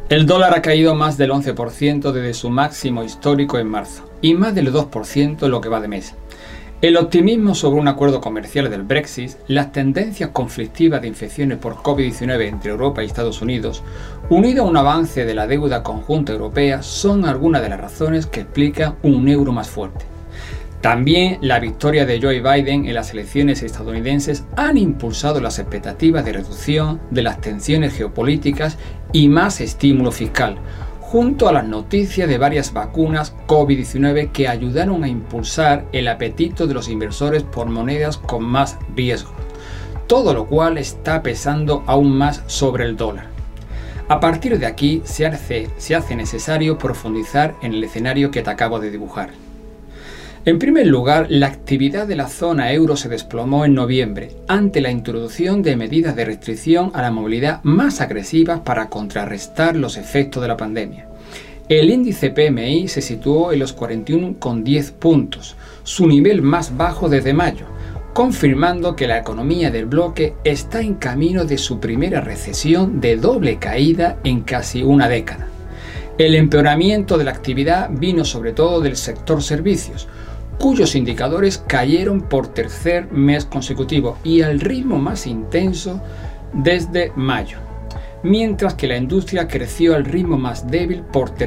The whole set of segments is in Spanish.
El dólar ha caído más del 11% desde su máximo histórico en marzo y más del 2% lo que va de mes. El optimismo sobre un acuerdo comercial del Brexit, las tendencias conflictivas de infecciones por COVID-19 entre Europa y Estados Unidos, unido a un avance de la deuda conjunta europea, son algunas de las razones que explican un euro más fuerte. También la victoria de Joe Biden en las elecciones estadounidenses han impulsado las expectativas de reducción de las tensiones geopolíticas y más estímulo fiscal, junto a las noticias de varias vacunas COVID-19 que ayudaron a impulsar el apetito de los inversores por monedas con más riesgo, todo lo cual está pesando aún más sobre el dólar. A partir de aquí se hace necesario profundizar en el escenario que te acabo de dibujar. En primer lugar, la actividad de la zona euro se desplomó en noviembre ante la introducción de medidas de restricción a la movilidad más agresivas para contrarrestar los efectos de la pandemia. El índice PMI se situó en los 41,10 puntos, su nivel más bajo desde mayo, confirmando que la economía del bloque está en camino de su primera recesión de doble caída en casi una década. El empeoramiento de la actividad vino sobre todo del sector servicios, cuyos indicadores cayeron por tercer mes consecutivo y al ritmo más intenso desde mayo, mientras que la industria creció al ritmo más débil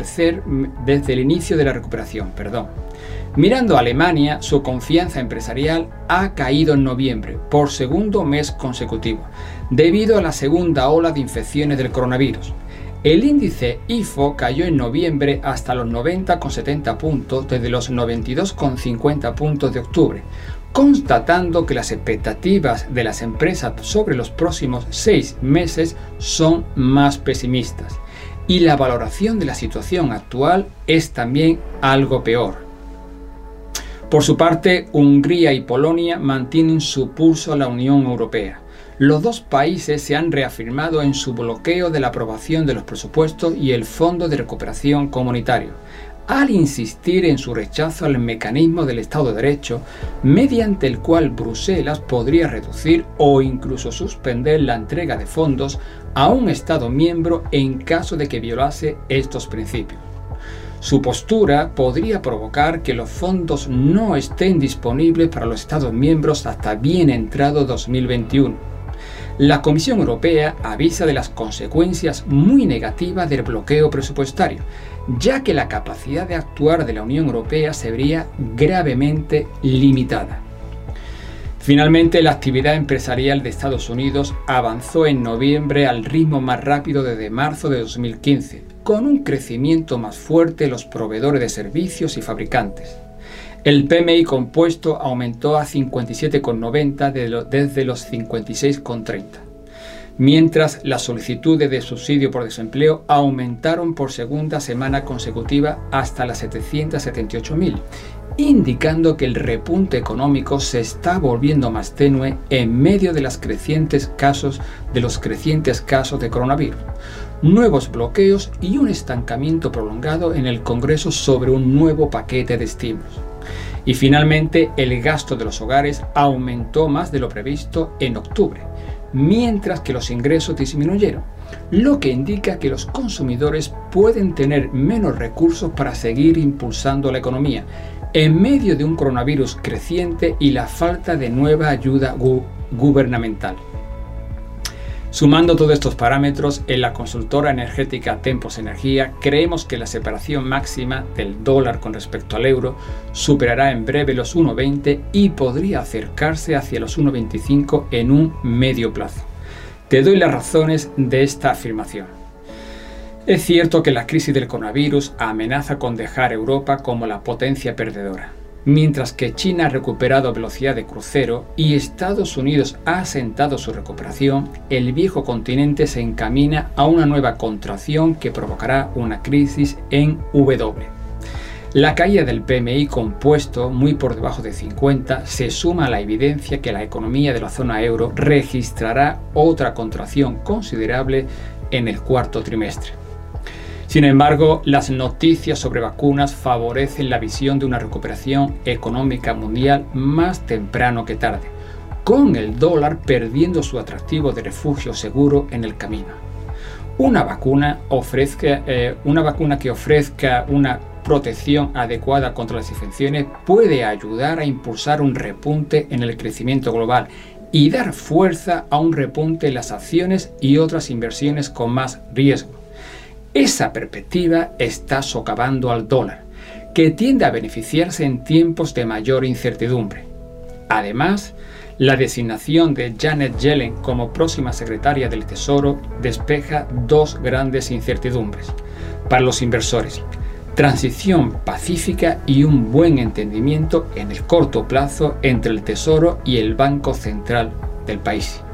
desde el inicio de la recuperación. Mirando a Alemania, su confianza empresarial ha caído en noviembre por segundo mes consecutivo, debido a la segunda ola de infecciones del coronavirus. El índice IFO cayó en noviembre hasta los 90,70 puntos desde los 92,50 puntos de octubre, constatando que las expectativas de las empresas sobre los próximos 6 meses son más pesimistas y la valoración de la situación actual es también algo peor. Por su parte, Hungría y Polonia mantienen su pulso a la Unión Europea. Los dos países se han reafirmado en su bloqueo de la aprobación de los presupuestos y el Fondo de Recuperación Comunitario, al insistir en su rechazo al mecanismo del Estado de Derecho, mediante el cual Bruselas podría reducir o incluso suspender la entrega de fondos a un Estado miembro en caso de que violase estos principios. Su postura podría provocar que los fondos no estén disponibles para los Estados miembros hasta bien entrado 2021. La Comisión Europea avisa de las consecuencias muy negativas del bloqueo presupuestario, ya que la capacidad de actuar de la Unión Europea se vería gravemente limitada. Finalmente, la actividad empresarial de Estados Unidos avanzó en noviembre al ritmo más rápido desde marzo de 2015, con un crecimiento más fuerte de los proveedores de servicios y fabricantes. El PMI compuesto aumentó a 57,90 desde los 56,30, mientras las solicitudes de subsidio por desempleo aumentaron por segunda semana consecutiva hasta las 778.000, indicando que el repunte económico se está volviendo más tenue en medio de los crecientes casos de coronavirus, nuevos bloqueos y un estancamiento prolongado en el Congreso sobre un nuevo paquete de estímulos. Y finalmente, el gasto de los hogares aumentó más de lo previsto en octubre, mientras que los ingresos disminuyeron, lo que indica que los consumidores pueden tener menos recursos para seguir impulsando la economía, en medio de un coronavirus creciente y la falta de nueva ayuda gubernamental. Sumando todos estos parámetros, en la consultora energética Tempos Energía creemos que la separación máxima del dólar con respecto al euro superará en breve los 1,20 y podría acercarse hacia los 1,25 en un medio plazo. Te doy las razones de esta afirmación. Es cierto que la crisis del coronavirus amenaza con dejar a Europa como la potencia perdedora. Mientras que China ha recuperado velocidad de crucero y Estados Unidos ha asentado su recuperación, el viejo continente se encamina a una nueva contracción que provocará una crisis en W. La caída del PMI compuesto, muy por debajo de 50, se suma a la evidencia que la economía de la zona euro registrará otra contracción considerable en el cuarto trimestre. Sin embargo, las noticias sobre vacunas favorecen la visión de una recuperación económica mundial más temprano que tarde, con el dólar perdiendo su atractivo de refugio seguro en el camino. Una vacuna que ofrezca una protección adecuada contra las infecciones puede ayudar a impulsar un repunte en el crecimiento global y dar fuerza a un repunte en las acciones y otras inversiones con más riesgo. Esa perspectiva está socavando al dólar, que tiende a beneficiarse en tiempos de mayor incertidumbre. Además, la designación de Janet Yellen como próxima secretaria del Tesoro despeja dos grandes incertidumbres para los inversores: transición pacífica y un buen entendimiento en el corto plazo entre el Tesoro y el Banco Central del país.